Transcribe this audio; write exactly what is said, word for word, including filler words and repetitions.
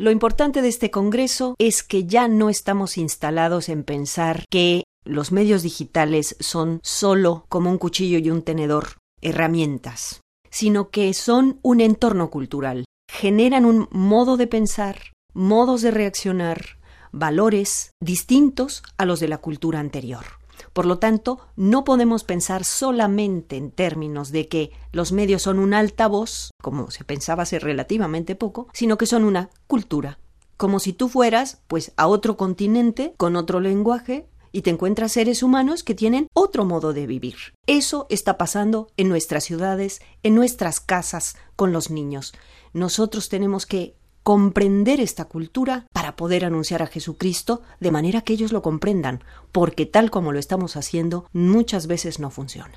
Lo importante de este congreso es que ya no estamos instalados en pensar que los medios digitales son solo como un cuchillo y un tenedor, herramientas, sino que son un entorno cultural. Generan un modo de pensar, modos de reaccionar, valores distintos a los de la cultura anterior. Por lo tanto, no podemos pensar solamente en términos de que los medios son un altavoz, como se pensaba hace relativamente poco, sino que son una cultura. Como si tú fueras, pues, a otro continente con otro lenguaje y te encuentras seres humanos que tienen otro modo de vivir. Eso está pasando en nuestras ciudades, en nuestras casas, con los niños. Nosotros tenemos que comprender esta cultura para poder anunciar a Jesucristo de manera que ellos lo comprendan, porque tal como lo estamos haciendo, muchas veces no funciona.